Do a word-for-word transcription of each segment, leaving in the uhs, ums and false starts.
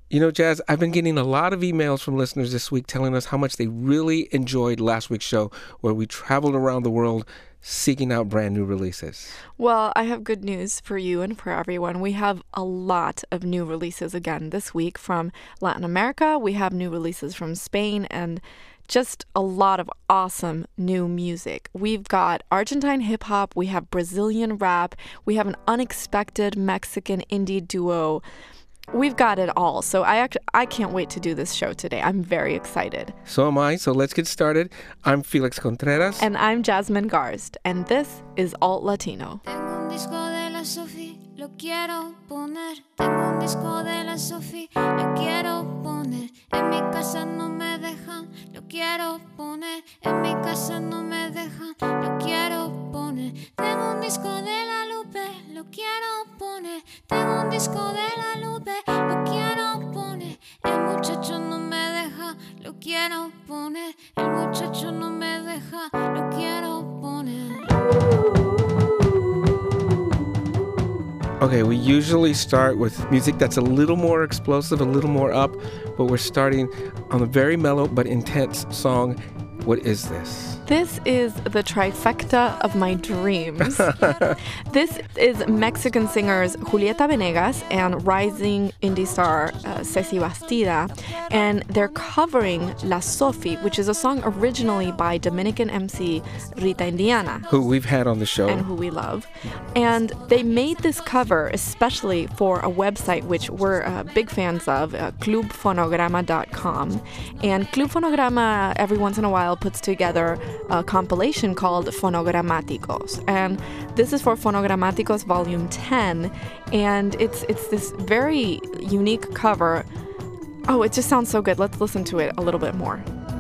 You know, Jazz, I've been getting a lot of emails from listeners this week telling us how much they really enjoyed last week's show where we traveled around the world seeking out brand new releases. Well, I have good news for you and for everyone. We have a lot of new releases again this week from Latin America. We have new releases from Spain and just a lot of awesome new music. We've got Argentine hip-hop, we have Brazilian rap, we have an unexpected Mexican indie duo. We've got it all. So I act- I can't wait to do this show today. I'm very excited. So am I. So let's get started. I'm Felix Contreras. And I'm Jasmine Garst. And this is Alt Latino. Tengo un disco de la Sophie, lo quiero poner. Tengo un disco de la Sophie, lo quiero poner. En mi casa no me dejan, lo quiero poner. En mi casa no me dejan, lo quiero poner. Tengo un disco de la Lupe, lo quiero poner. Tengo un disco de la Lupe, lo quiero poner. El muchacho no me deja, lo quiero poner. El muchacho no me deja, lo quiero poner. Okay, we usually start with music that's a little more explosive, a little more up, but we're starting on a very mellow but intense song. What is this? This is the trifecta of my dreams. This is Mexican singers Julieta Venegas and rising indie star uh, Ceci Bastida, and they're covering La Sophie, which is a song originally by Dominican M C Rita Indiana, who we've had on the show and who we love. And they made this cover especially for a website which we're uh, big fans of, uh, club fonograma dot com. And Club Fonograma every once in a while puts together a compilation called Fonogramáticos, and this is for Fonogramáticos Volume ten, and it's it's this very unique cover. Oh, it just sounds so good. Let's listen to it a little bit more.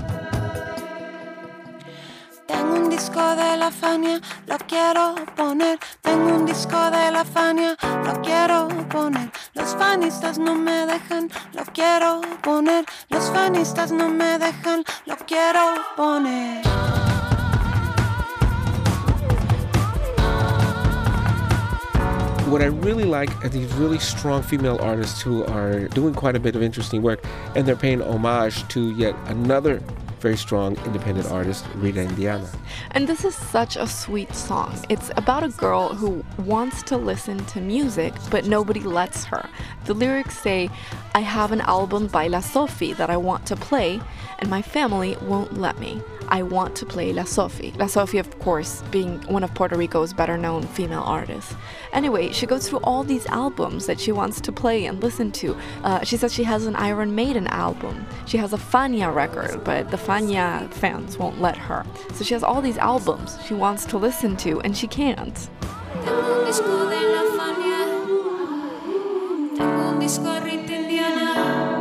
Tengo un disco de la Fania, lo quiero poner. Tengo un disco de la Fania, lo quiero poner. Los fanistas no me dejan, lo quiero poner. Los fanistas no me dejan, lo quiero poner. What I really like are these really strong female artists who are doing quite a bit of interesting work, and they're paying homage to yet another very strong independent artist, Rita Indiana. And this is such a sweet song. It's about a girl who wants to listen to music, but nobody lets her. The lyrics say, I have an album by La Sophie that I want to play, and my family won't let me. I want to play La Sophie. La Sophie, of course, being one of Puerto Rico's better-known female artists. Anyway, she goes through all these albums that she wants to play and listen to. Uh, she says she has an Iron Maiden album. She has a Fania record, but the Fania fans won't let her. So she has all these albums she wants to listen to, and she can't. Tengo un disco de la Fania. Tengo un disco Rita Indiana.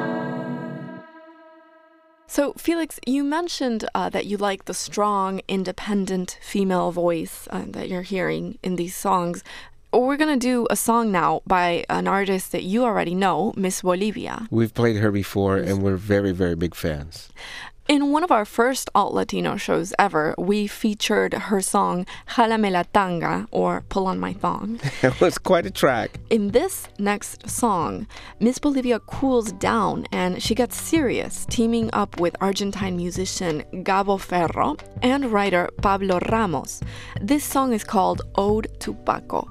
So, Felix, you mentioned uh, that you like the strong, independent female voice uh, that you're hearing in these songs. We're going to do a song now by an artist that you already know, Miss Bolivia. We've played her before, and we're very, very big fans. In one of our first Alt Latino shows ever, we featured her song Jálame la Tanga, or Pull on My Thong. It was quite a track. In this next song, Miss Bolivia cools down and she gets serious, teaming up with Argentine musician Gabo Ferro and writer Pablo Ramos. This song is called Ode to Paco.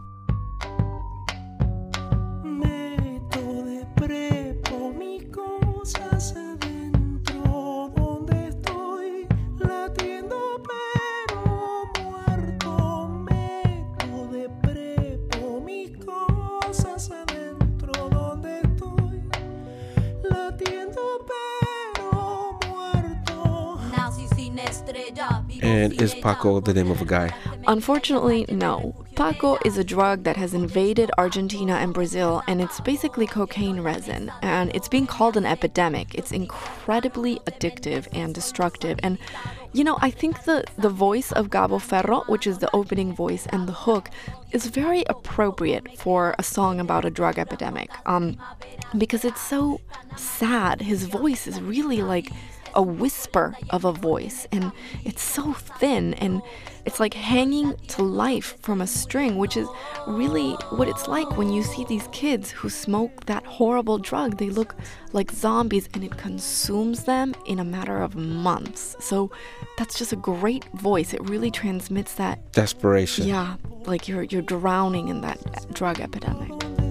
And is Paco the name of a guy? Unfortunately, no. Paco is a drug that has invaded Argentina and Brazil, and it's basically cocaine resin. And it's being called an epidemic. It's incredibly addictive and destructive. And, you know, I think the, the voice of Gabo Ferro, which is the opening voice and the hook, is very appropriate for a song about a drug epidemic. Um, because it's so sad. His voice is really like a whisper of a voice, and it's so thin, and it's like hanging to life from a string, which is really what it's like when you see these kids who smoke that horrible drug. They look like zombies, and it consumes them in a matter of months. So that's just a great voice. It really transmits that desperation. Yeah, like you're you're drowning in that drug epidemic.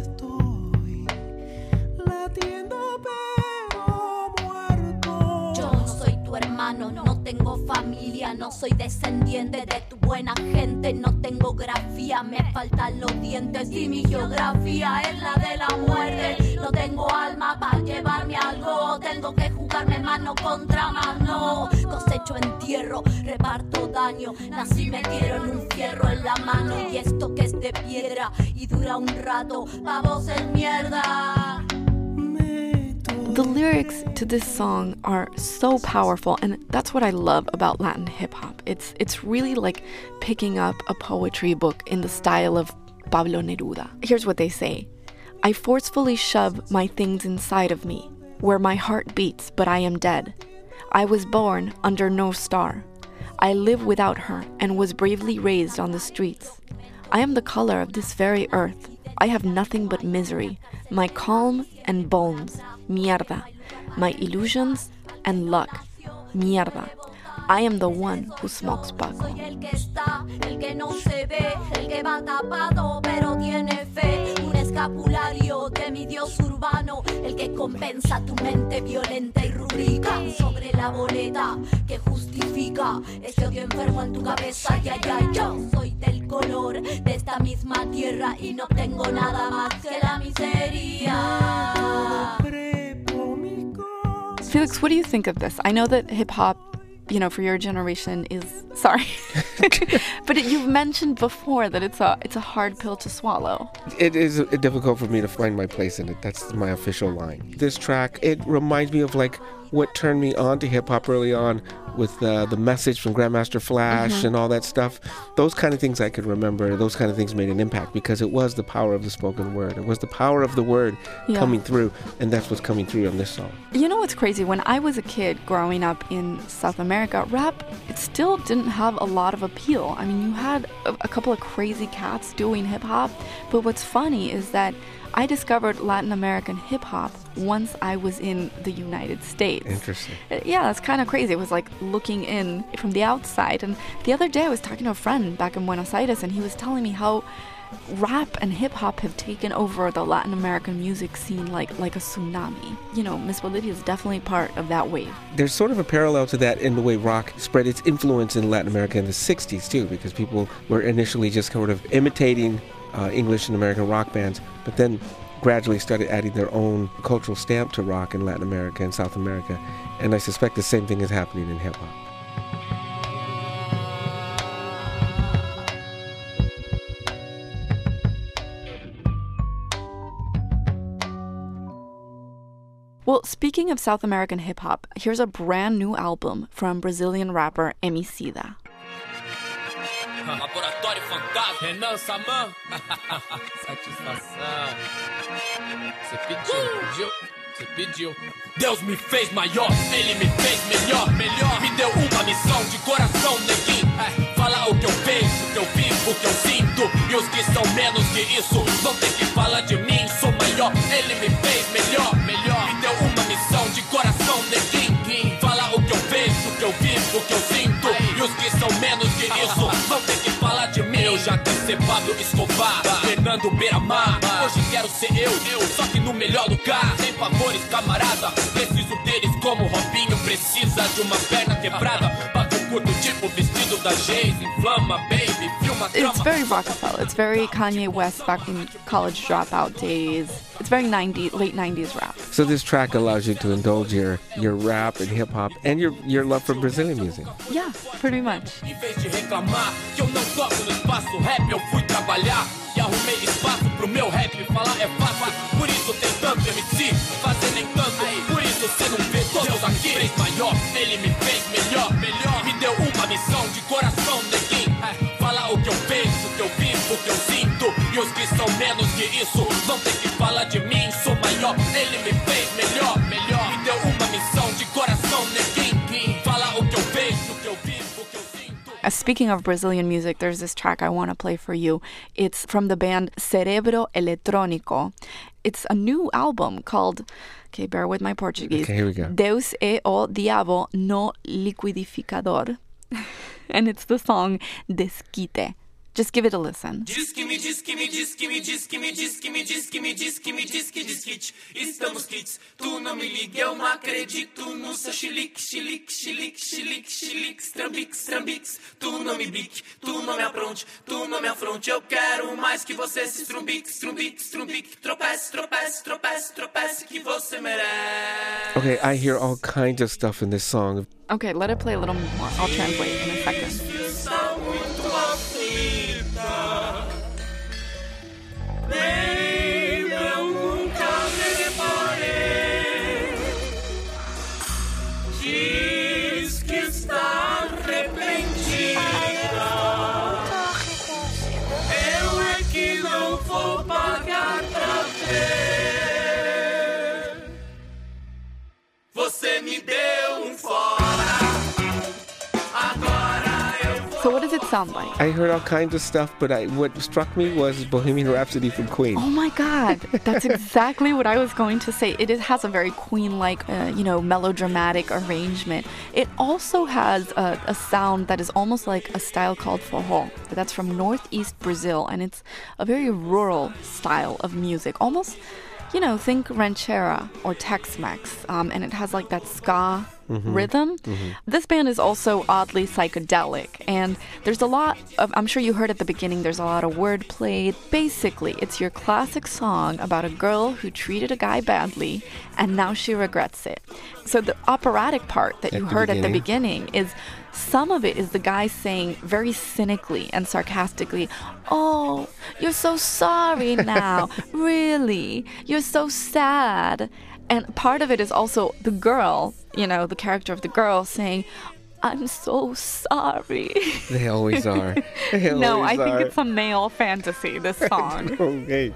No tengo familia, no soy descendiente de tu buena gente, no tengo grafía, me faltan los dientes y mi geografía es la de la muerte. No tengo alma para llevarme algo, tengo que jugarme mano contra mano. Cosecho entierro, reparto daño, nací me dieron un fierro en la mano y esto que es de piedra y dura un rato, pa' vos es mierda. The lyrics to this song are so powerful, and that's what I love about Latin hip-hop. It's it's really like picking up a poetry book in the style of Pablo Neruda. Here's what they say. I forcefully shove my things inside of me, where my heart beats, but I am dead. I was born under no star. I live without her and was bravely raised on the streets. I am the color of this very earth. I have nothing but misery, my calm and bones. Mierda. My illusions and luck. Mierda. I am the one who smokes Paco. Soy el que está, el que no se ve, el que va tapado pero tiene fe. Un escapulario de mi dios urbano, el que compensa tu mente violenta y rubrica sobre la boleta que justifica este odio enfermo en tu cabeza. Ya, ya, yo soy del color de esta misma tierra y no tengo nada más que la miseria. Felix, what do you think of this? I know that hip-hop, you know, for your generation is... Sorry. But it, you've mentioned before that it's a it's a hard pill to swallow. It is difficult for me to find my place in it. That's my official line. This track, it reminds me of like what turned me on to hip-hop early on with uh, the message from Grandmaster Flash mm-hmm. and all that stuff. Those kind of things I could remember. Those kind of things made an impact because it was the power of the spoken word. It was the power of the word yeah. coming through, and that's what's coming through on this song. You know what's crazy? When I was a kid growing up in South America, rap, it still didn't have a lot of appeal. I mean, you had a, a couple of crazy cats doing hip-hop, but what's funny is that I discovered Latin American hip-hop once I was in the United States. Interesting. Yeah, that's kind of crazy. It was like looking in from the outside. And the other day I was talking to a friend back in Buenos Aires, and he was telling me how rap and hip-hop have taken over the Latin American music scene like, like a tsunami. You know, Miss Bolivia is definitely part of that wave. There's sort of a parallel to that in the way rock spread its influence in Latin America in the sixties, too, because people were initially just sort of imitating Uh, English and American rock bands, but then gradually started adding their own cultural stamp to rock in Latin America and South America. And I suspect the same thing is happening in hip-hop. Well, speaking of South American hip-hop, here's a brand new album from Brazilian rapper Emicida. Laboratório Fantasma, Renan Saman. Satisfação. Você pediu, pediu, você pediu. Deus me fez maior, Ele me fez melhor, melhor. Me deu uma missão de coração, neguinho. É, fala o que eu penso, o que eu vivo, o que eu sinto. E os que são menos que isso vão ter que falar de mim. Sou maior, Ele me fez melhor, melhor. Me deu uma missão de coração, neguinho. Fala o que eu penso, o que eu vivo, o que eu sinto. E os que são menos que isso vão ter que falar de mim. Eu já quis ser Pablo Escobar, Fernando Beiramar. Hoje quero ser eu, eu, só que no melhor lugar. Sem favores, camarada, preciso deles como Robinho precisa de uma perna quebrada. Bato curto tipo vestido da Geise, inflama, baby, filma, trama. It's very Rockefeller. It's very Kanye West back in college dropout days. It's very nineties, late nineties rap. So this track allows you to indulge your, your rap and hip-hop and your, your love for Brazilian music. Yeah, pretty much. Em vez de reclamar que eu não toco no espaço rap, eu fui trabalhar e arrumei espaço pro meu rap. Falar é fácil, por isso tem tanto M C, fazer nem tanto. Por isso cê não vê todos aqui. Fez maior, ele me fez melhor, melhor. Me deu uma missão de coração, neguinho. Fala o que eu penso, o que eu vivo, o que eu sinto. E os que são menos que isso vão ter que falar de mim. Sou maior, ele me fez melhor, melhor. Me deu uma missão de coração, neguinho. Uh, speaking of Brazilian music, there's this track I want to play for you. It's from the band Cerebro Eletrônico. It's a new album called, okay, bear with my Portuguese. Okay, here we go. Deus é o Diabo no Liquidificador. And it's the song Desquite. Just give it a listen. Diz que me diz que me diz que me diz que me diz que me diz que me diz que me diz que diz kit. Estamos kits. Tu não me liga, eu não acredito no seu chilique, chilique, chilique, chilique, chilique, strambix, strambix. Tu não me bique, tu não me apronte, tu não me afronte. Eu quero mais que você se strumbique, strumbique, strumbique. Tropece, tropece, tropece, tropece que você merece. Okay, I hear all kinds of stuff in this song. Okay, let it play a little more. I'll translate in a second. Bem, eu nunca me reparei. Diz que está arrependida. Eu é que não vou pagar pra ver. Você me deu um fora. Agora eu vou. So what does it sound like? I heard all kinds of stuff, but I, what struck me was Bohemian Rhapsody from Queen. Oh my God, that's exactly what I was going to say. It is, has a very Queen-like, uh, you know, melodramatic arrangement. It also has a, a sound that is almost like a style called forró. That's from northeast Brazil, and it's a very rural style of music. Almost, you know, think ranchera or Tex-Mex, um, and it has like that ska Mm-hmm. rhythm. Mm-hmm. This band is also oddly psychedelic, and there's a lot of, I'm sure you heard at the beginning, there's a lot of wordplay. Basically, it's your classic song about a girl who treated a guy badly, and now she regrets it. So the operatic part that at you the heard beginning. at the beginning is, some of it is the guy saying very cynically and sarcastically, "Oh, you're so sorry now. Really? You're so sad." And part of it is also the girl, you know, the character of the girl saying, "I'm so sorry." They always are. They No, I always think are. it's a male fantasy, this song. Okay.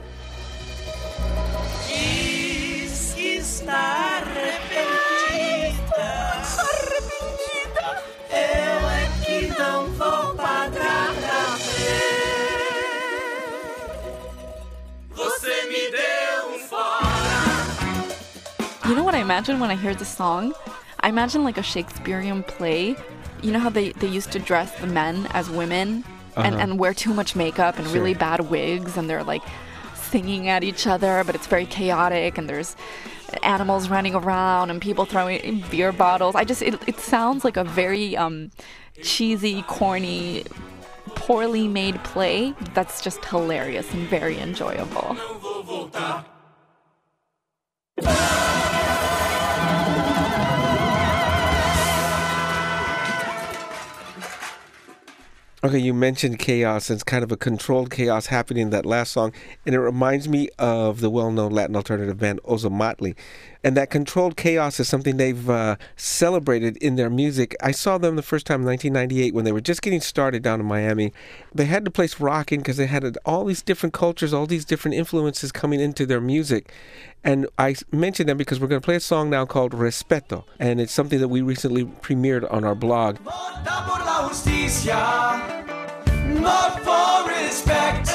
Diz que está arrependida. Arrependida. Eu é que não vou pagar pra ver. Você me deu um fora. You know what I imagine when I hear this song? I imagine like a Shakespearean play. You know how they, they used to dress the men as women and, Uh-huh. and wear too much makeup and Sure. really bad wigs, and they're like singing at each other, but it's very chaotic, and there's animals running around and people throwing beer bottles. I just, it, it sounds like a very um, cheesy, corny, poorly made play that's just hilarious and very enjoyable. Okay, you mentioned chaos, and it's kind of a controlled chaos happening in that last song, and it reminds me of the well-known Latin alternative band Ozomatli. And that controlled chaos is something they've uh, celebrated in their music. I saw them the first time in nineteen ninety-eight when they were just getting started down in Miami. They had the place rocking because they had all these different cultures, all these different influences coming into their music. And I mentioned them because we're going to play a song now called Respeto, and it's something that we recently premiered on our blog. Vota por la justicia, vote for respect.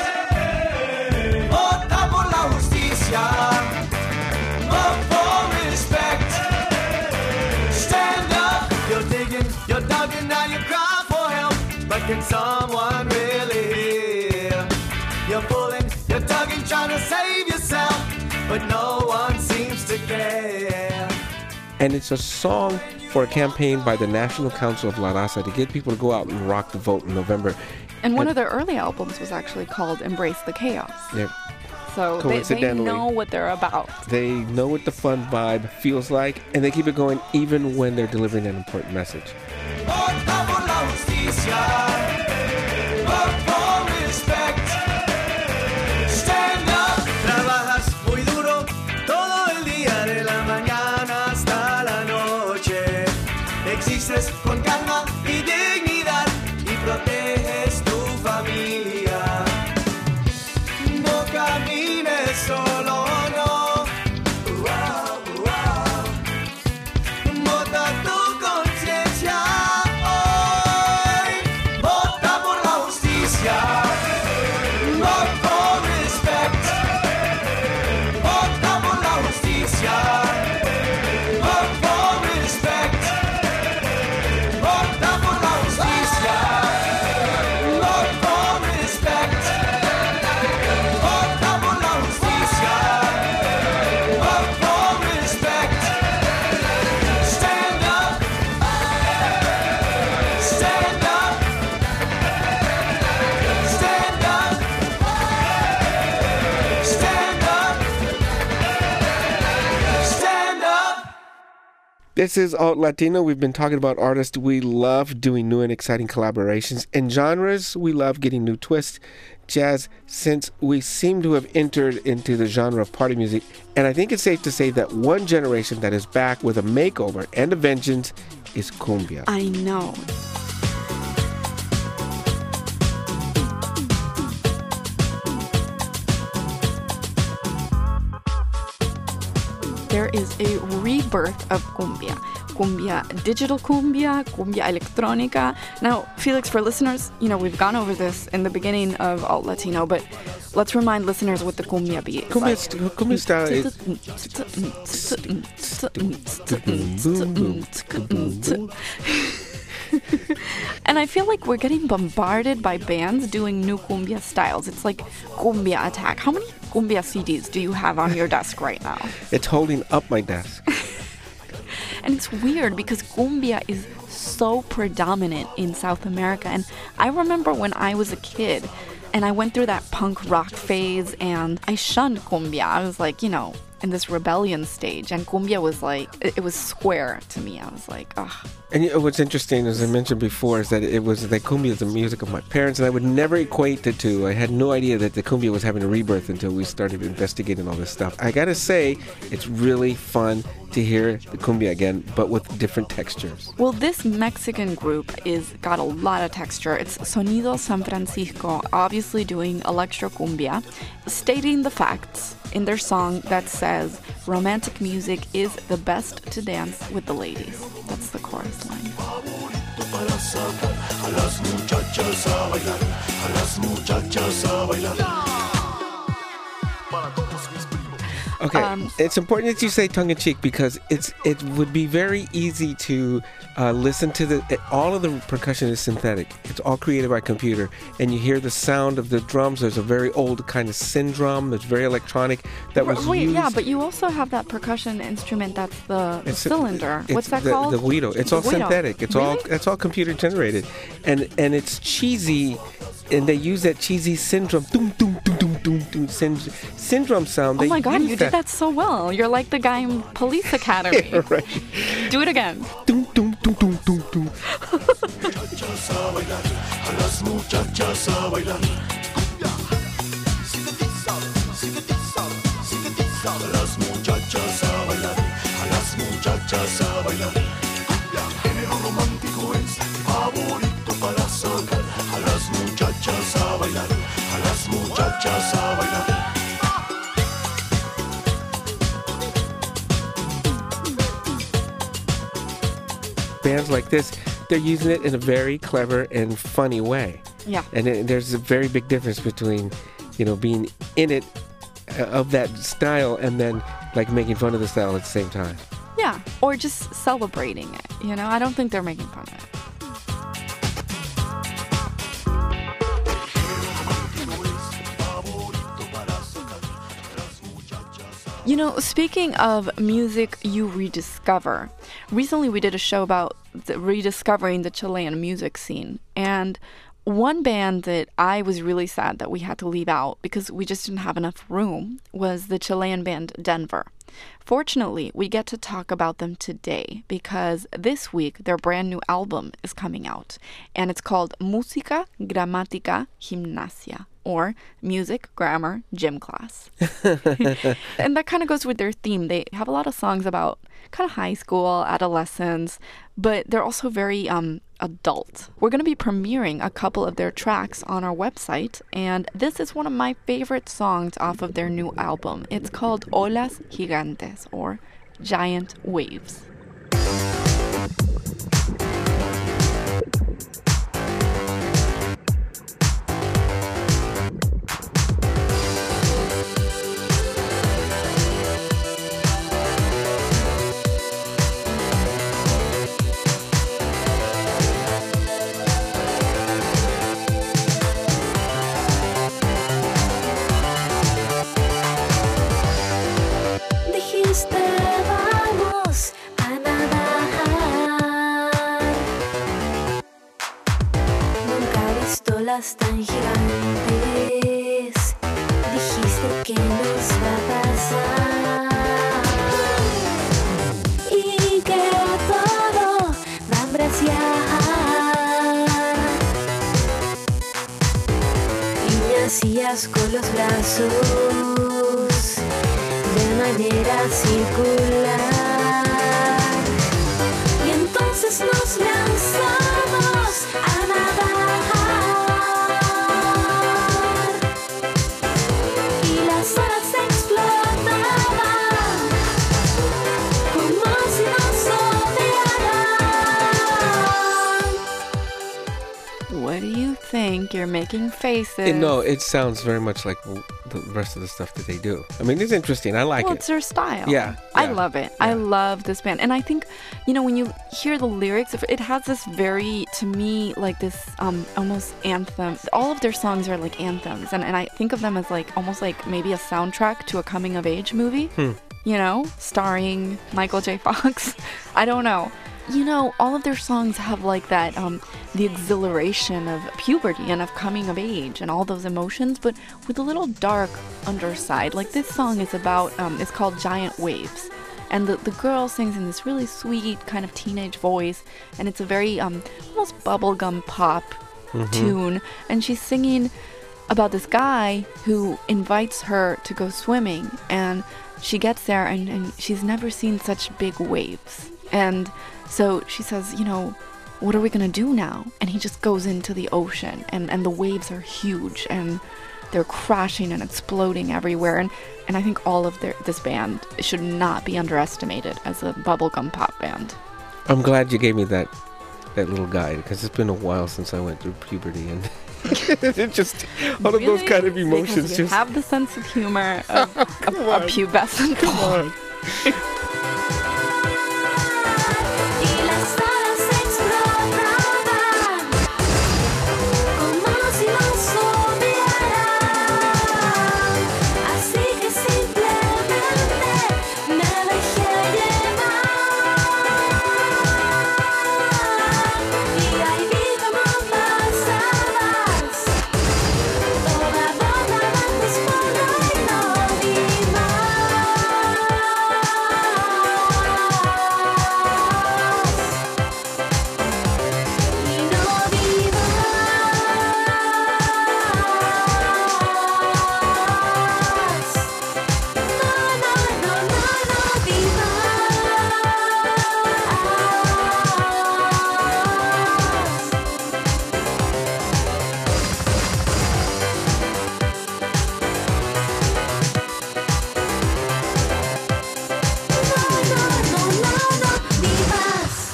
Vota por la justicia, vote for respect. Stand up, you're digging, you're dugging, now you cry for help. But can someone really hear? You're pulling, you're tugging, trying to save yourself, but no one seems to care. And it's a song for a campaign by the National Council of La Raza to get people to go out and rock the vote in November. And one And- of their early albums was actually called Embrace the Chaos. They're, So they, they Coincidentally. know what they're about. they know what the fun vibe feels like, and they keep it going even when they're delivering an important message. Vota por la justicia, vote for respect. Stand up. Trabajas muy duro todo el día, de la mañana hasta la noche. Existes con calma y dignidad y proteges tu familia. No camines solo, no. Wow, wow. Vota tu conciencia hoy. This is Alt Latino. We've been talking about artists. We love doing new and exciting collaborations. And genres, we love getting new twists. Jazz, since we seem to have entered into the genre of party music, and I think it's safe to say that one generation that is back with a makeover and a vengeance is cumbia. I know. There is a rebirth of cumbia. Cumbia digital cumbia, cumbia electronica. Now, Felix, for listeners, you know, we've gone over this in the beginning of Alt Latino, but let's remind listeners what the cumbia beat is Cumbia, like. st- cumbia style is... And I feel like we're getting bombarded by bands doing new cumbia styles. It's like cumbia attack. How many cumbia C Ds do you have on your desk right now? It's holding up my desk. And it's weird because cumbia is so predominant in South America. And I remember when I was a kid and I went through that punk rock phase and I shunned cumbia. I was like, you know, in this rebellion stage. And cumbia was like, it, it was square to me. I was like, ugh. And you know, what's interesting, as I mentioned before, is that it was the cumbia is the music of my parents, and I would never equate the two. I had no idea that the cumbia was having a rebirth until we started investigating all this stuff. I gotta say, it's really fun to hear the cumbia again, but with different textures. Well, this Mexican group is got a lot of texture. It's Sonido San Francisco, obviously doing electro cumbia, stating the facts in their song that says romantic music is the best to dance with the ladies. That's the chorus line. Okay, Um, it's important that you say tongue-in-cheek because it's it would be very easy to uh, listen to the all of the percussion is synthetic. It's all created by computer, and you hear the sound of the drums. There's a very old kind of syndrome that's very electronic that was Wait, used. yeah, but you also have that percussion instrument that's the, the It's- cylinder. it's What's that the, called? The guido. It's The all guido. synthetic. It's all Really? it's all computer generated, and and it's cheesy, and they use that cheesy syndrome, doom doom doom doom doom doom synd- syndrome sound. Oh They my God, use you did that so well. You're like the guy in Police Academy. Yeah, right. Do it again. Doom doom doom doom doom doom. Bands like this, they're using it in a very clever and funny way. Yeah. And it, there's a very big difference between, you know, being in it uh, of that style and then like making fun of the style at the same time. Yeah. Or just celebrating it. You know, I don't think they're making fun of it. You know, speaking of music you rediscover, recently we did a show about the rediscovering the Chilean music scene, and one band that I was really sad that we had to leave out because we just didn't have enough room was the Chilean band Denver. Fortunately, we get to talk about them today because this week their brand new album is coming out, and it's called Música, Gramática, Gimnasia, or Music, Grammar, Gym Class. And that kind of goes with their theme. They have a lot of songs about kind of high school, adolescence, but they're also very um, adult. We're going to be premiering a couple of their tracks on our website, and this is one of my favorite songs off of their new album. It's called Olas Gigantes, or Giant Waves. Dijiste vamos a nadar. Nunca he visto las tan gigantes. Dijiste que nos va a pasar. Y que los brazos de manera circular. Y entonces nos lanzamos a nadar. Y las olas explotaban como si nos odiaran. What do you think? You're making faces. And no, it sounds very much like w- the rest of the stuff that they do. I mean, it's interesting. I like well, it. it's their style. Yeah, I yeah, love it. yeah. I love this band. And I think, you know, when you hear the lyrics, it has this very, to me, like this um, almost anthem. All of their songs are like anthems. And, and I think of them as like almost like maybe a soundtrack to a coming of age movie, Hmm. you know, starring Michael J. Fox. I don't know. You know, all of their songs have like that, um, the exhilaration of puberty and of coming of age and all those emotions, but with a little dark underside. Like this song is about, um, it's called Giant Waves. And the, the girl sings in this really sweet kind of teenage voice. And it's a very um, almost bubblegum pop tune. And she's singing about this guy who invites her to go swimming. And she gets there and, and she's never seen such big waves. And so she says, you know, what are we going to do now? And he just goes into the ocean, and, and the waves are huge, and they're crashing and exploding everywhere. And, and I think all of their, this band should not be underestimated as a bubblegum pop band. I'm glad you gave me that that little guide, because it's been a while since I went through puberty, and it just all of those Really? kind of emotions Because you just have the sense of humor of a, Come a on. pubescent come boy. on. Y las olas explotaban como si nos odiaran. Así que simplemente me dejé llevar. Y ahí vi cómo pasabas toda boca de tu espalda y no vi más. Y no vi más. No, no, no, no, no vi más.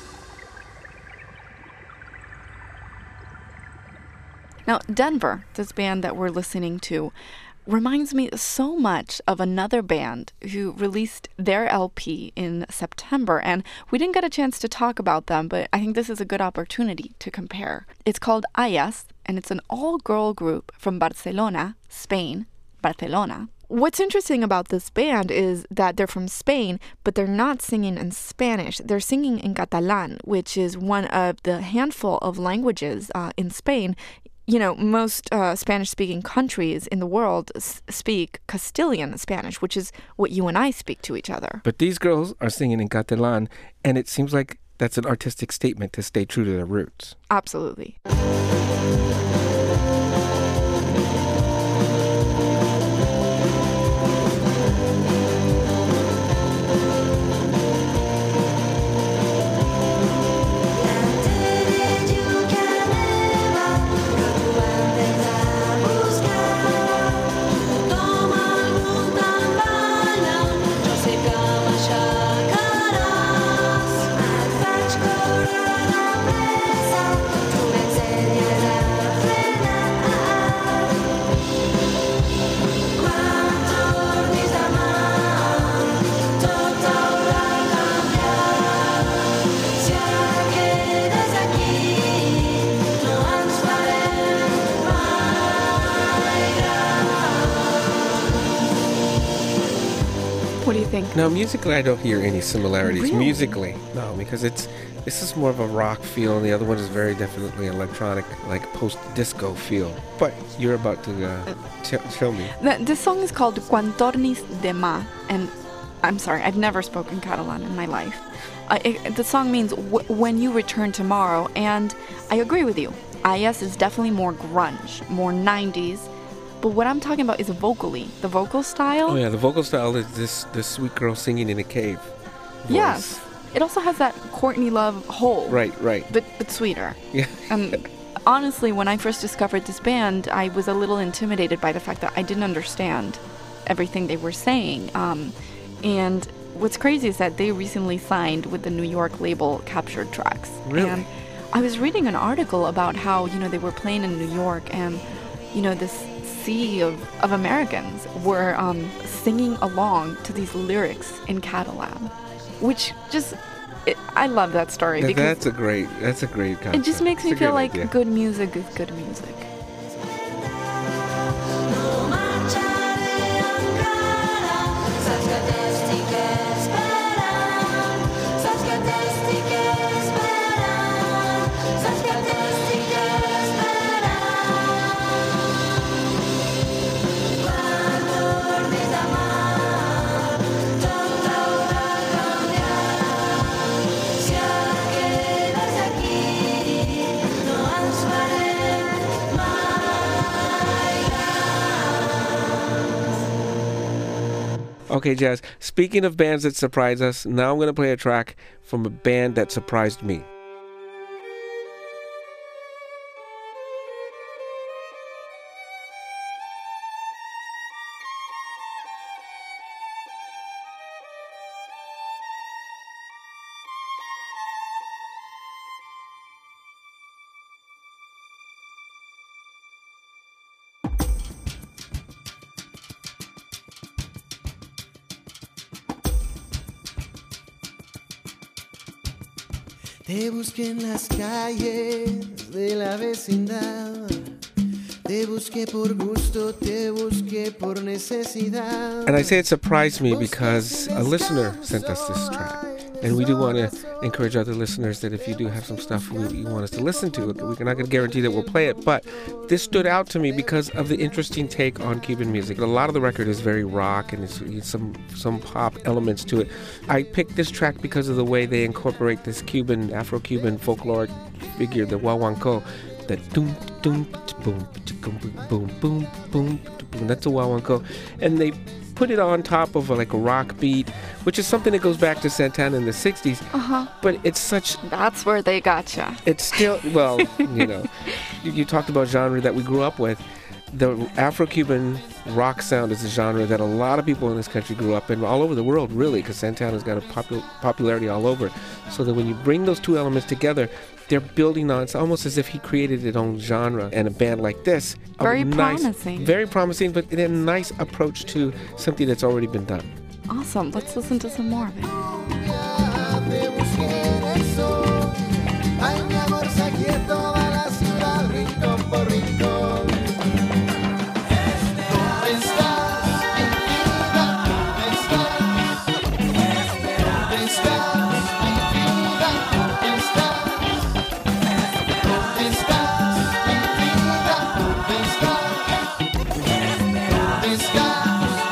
Now, Denver, this band that we're listening to, reminds me so much of another band who released their L P in September, and we didn't get a chance to talk about them, but I think this is a good opportunity to compare. It's called Ayas, and it's an all-girl group from Barcelona, Spain, Barcelona. What's interesting about this band is that they're from Spain, but they're not singing in Spanish. They're singing in Catalan, which is one of the handful of languages uh, in Spain. You know, most uh, Spanish-speaking countries in the world s- speak Castilian Spanish, which is what you and I speak to each other. But these girls are singing in Catalan, and it seems like that's an artistic statement to stay true to their roots. Absolutely. What do you think? Now, musically, I don't hear any similarities. Really? Musically, no, because it's this is more of a rock feel, and the other one is very definitely electronic, like post-disco feel. But you're about to uh, t- tell me. The, this song is called Quan tornis demà, and I'm sorry, I've never spoken Catalan in my life. Uh, it, the song means w- when you return tomorrow, and I agree with you. Ayas is definitely more grunge, more nineties, But what I'm talking about is vocally, the vocal style. Oh yeah, the vocal style is this this sweet girl singing in a cave. Voice. Yes. It also has that Courtney Love hole. Right, right. But but sweeter. Yeah. And honestly, when I first discovered this band, I was a little intimidated by the fact that I didn't understand everything they were saying. Um, and what's crazy is that they recently signed with the New York label Captured Tracks. Really? And I was reading an article about how, you know, they were playing in New York and, you know, this sea of, of Americans were um, singing along to these lyrics in Catalan, which just, it, I love that story. That- because that's a great, that's a great concept. it just makes me It's a feel good like idea. good music is good music. Okay, Jazz, speaking of bands that surprise us, now I'm going to play a track from a band that surprised me. Te busqué en las calles de la vecindad. Te busqué por gusto, te busqué por necesidad. And I say it surprised me because a listener sent us this track. And we do want to encourage other listeners that if you do have some stuff we, you want us to listen to, we're not going to guarantee that we'll play it, but this stood out to me because of the interesting take on Cuban music. A lot of the record is very rock and it's, it's some some pop elements to it. I picked this track because of the way they incorporate this Cuban, Afro-Cuban folkloric figure, the guaguancó. That doom doom boom boom boom boom boom boom. That's a guaguancó, and they put it on top of a, like a rock beat, which is something that goes back to Santana in the sixties. Uh-huh. But it's such. That's where they gotcha. It's still well, you know, you, you talked about genre that we grew up with. The Afro-Cuban rock sound is a genre that a lot of people in this country grew up in, all over the world, really, because Santana's got a popul- popularity all over. So that when you bring those two elements together, they're building on, it's almost as if he created his own genre. And a band like this, a Very nice, promising. Very promising, but a nice approach to something that's already been done. Awesome. Let's listen to some more of it. Te busqué en el sol. Ay, mi amor, saqué toda la ciudad, rincón por rincón. ¿Dónde estás, mi vida? ¿Dónde estás? ¿Dónde estás, mi vida? ¿Dónde estás? ¿Dónde estás, mi vida? ¿Dónde estás? ¿Dónde estás,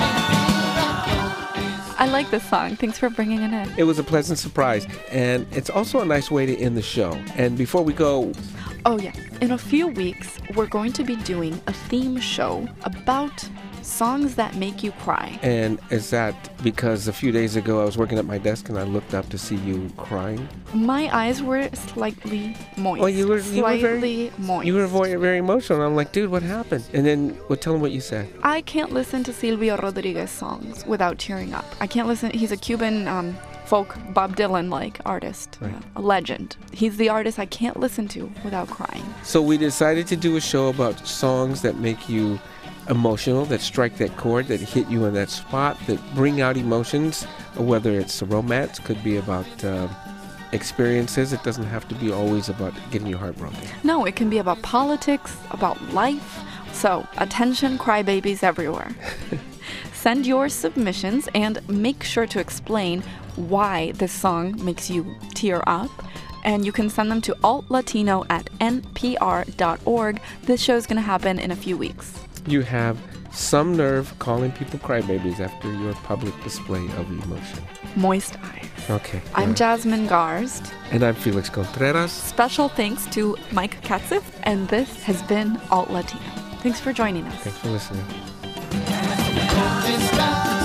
mi vida? I like this song. Thanks for bringing it in. It was a pleasant surprise, and it's also a nice way to end the show. And before we go, Oh, yeah. In a few weeks, we're going to be doing a theme show about songs that make you cry. and is that because a few days ago I was working at my desk and I looked up to see you crying? My eyes were slightly moist. Oh, you were, you were slightly very, moist. you were very, very emotional. I'm like, dude, what happened? And then, well, tell him what you said. I can't listen to Silvio Rodriguez songs without tearing up. I can't listen. He's a Cuban um, folk Bob Dylan-like artist, Right. uh, a legend. He's the artist I can't listen to without crying. So we decided to do a show about songs that make you emotional, that strike that chord, that hit you in that spot, that bring out emotions, whether it's a romance, could be about uh, experiences. It doesn't have to be always about getting your heart broken. No, it can be about politics, about life. So, attention, crybabies everywhere. Send your submissions and make sure to explain why this song makes you tear up. And you can send them to altlatino at n p r dot org. This show's going to happen in a few weeks. You have some nerve calling people crybabies after your public display of emotion. Moist eyes. Okay. I'm yeah. Jasmine Garst. And I'm Felix Contreras. Special thanks to Mike Katzif, and this has been Alt Latino. Thanks for joining us. Thanks for listening. Está